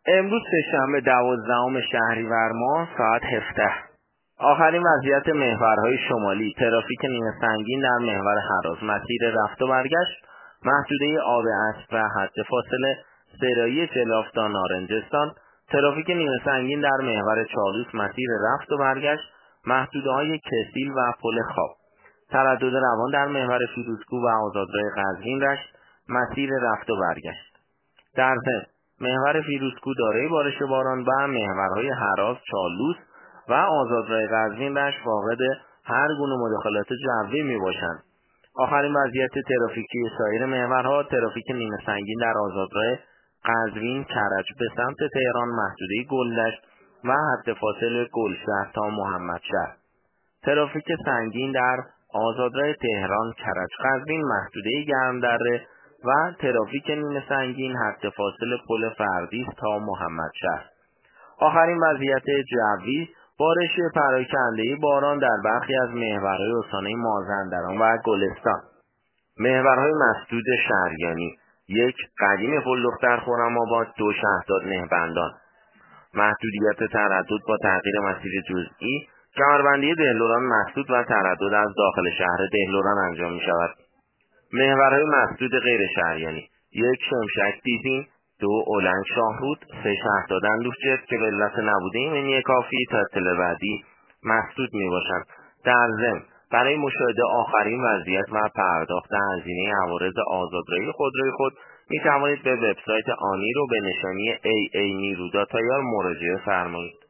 امروز سه‌شنبه 12 شهریور ماه ساعت 17. آخرین وضعیت محورهای شمالی. ترافیک نیمه سنگین در محور هراز. مسیر رفت و برگشت. محدوده آب اسب و حد فاصله سرایی چلاف تا نارنجستان. ترافیک نیمه سنگین در محور چالوس. مسیر رفت و برگشت. محدوده‌های کسیل و پل خواب. تردد روان در محور فیروزکوه و آزادراه قزوین رشت. مسیر رفت و برگشت. در ضمن محور فیروزکوه دارای بارش باران و محورهای هراز، چالوس و آزادراه قزوین رشت فاقد هر گونه مداخلات جوی میباشند. آخرین وضعیت ترافیکی سایر محورها. ترافیک نیمه سنگین در آزادراه قزوین کرج به سمت تهران، محدوده گلدشت و حد فاصل گلشهر تا محمدشهر. ترافیک سنگین در آزادراه تهران کرج قزوین، محدوده گرمدره و ترافیک نیمه سنگین حد فاصل پل فردیس تا محمدشهر. آخرین وضعیت جوی. بارش پراکنده باران در برخی از محورهای استانهای مازندران و گلستان. محورهای مسدود شهریانی: 1. قدیم پل دختر خرم‌آباد، 2. شهرداد نهبندان. محدودیت تردد با تغییر مسیر جزئی. کمربندی دهلوران مسدود و تردد از داخل شهر دهلوران انجام می شود. محورهای مسدود غیر شهریانی: 1. شمشک دیزین، 2. اولنگ شاهرود، 3. شهرداد اندوهجت که به علت نبوده ایمنی کافی تا اطلاع بعدی مسدود می باشند. در ضمن برای مشاهده آخرین وضعیت و پرداخت هزینه عوارض آزادراهی خودروی خود می توانید به وبسایت آنی رو به نشانی AA نیرو مراجعه فرمایید.